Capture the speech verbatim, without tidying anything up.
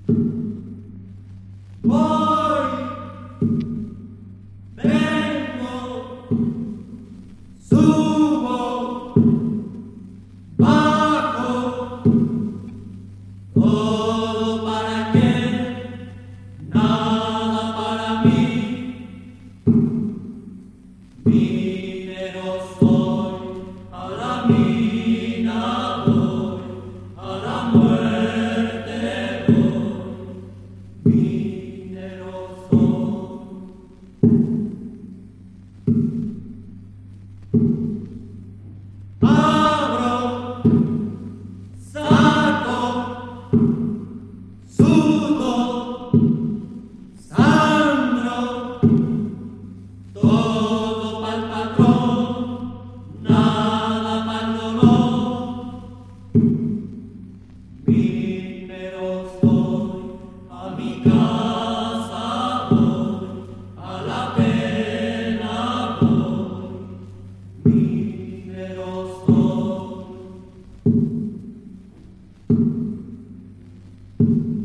Voy, vengo, subo, bajo, todo para qué, nada para mí. Minero soy, a la mina voy, a la muerte voy. Minero soy. Abro, saco, sudo, sangro, todo pa'l patrón, nada pa'l dolor. Minero soy, a mi casa voy, a la pena voy. Minero soy.